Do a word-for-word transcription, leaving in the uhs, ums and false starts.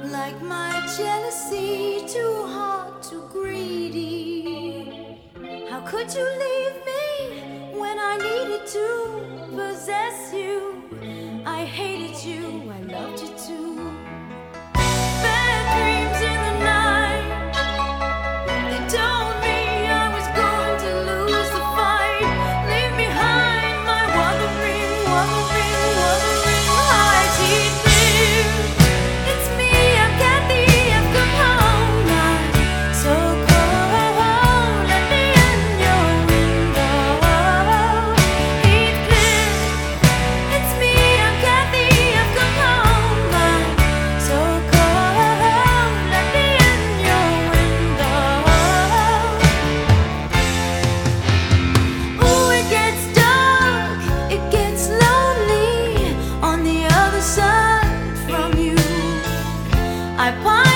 Like my jealousy, too hot, too greedy. How could you leave me when I needed to possess you? I hated you, I loved you too. Bad dreams in the night, they told me I was going to lose the fight. Leave behind my wandering, wandering, wandering heart. It's me, I'm Kathy, I've come home. I'm so cold, let me in your window. Heathcliff, it's me, I'm Kathy, I've come home. I'm so cold, let me in your window. Ooh, it gets dark, it gets lonely on the other side from you. I pine